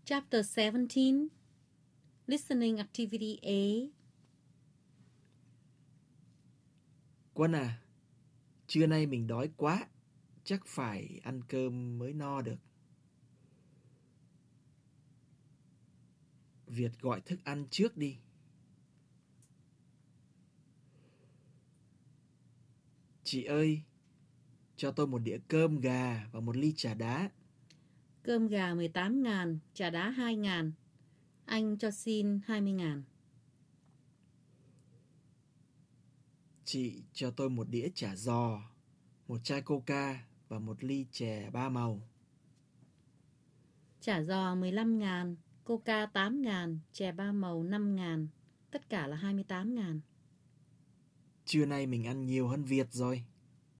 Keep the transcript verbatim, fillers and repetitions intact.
Chapter seventeen. Listening Activity A. Quân à, trưa nay mình đói quá, chắc phải ăn cơm mới no được. Việt gọi thức ăn trước đi. Chị ơi, cho tôi một đĩa cơm gà và một ly trà đá. Cơm gà mười tám ngàn, trà đá hai ngàn. Anh cho xin hai mươi ngàn. Chị cho tôi một đĩa chả giò, một chai coca và một ly chè ba màu. Chả giò mười lăm ngàn, coca tám ngàn, chè ba màu năm ngàn. Tất cả là hai mươi tám ngàn. Trưa nay mình ăn nhiều hơn Việt rồi.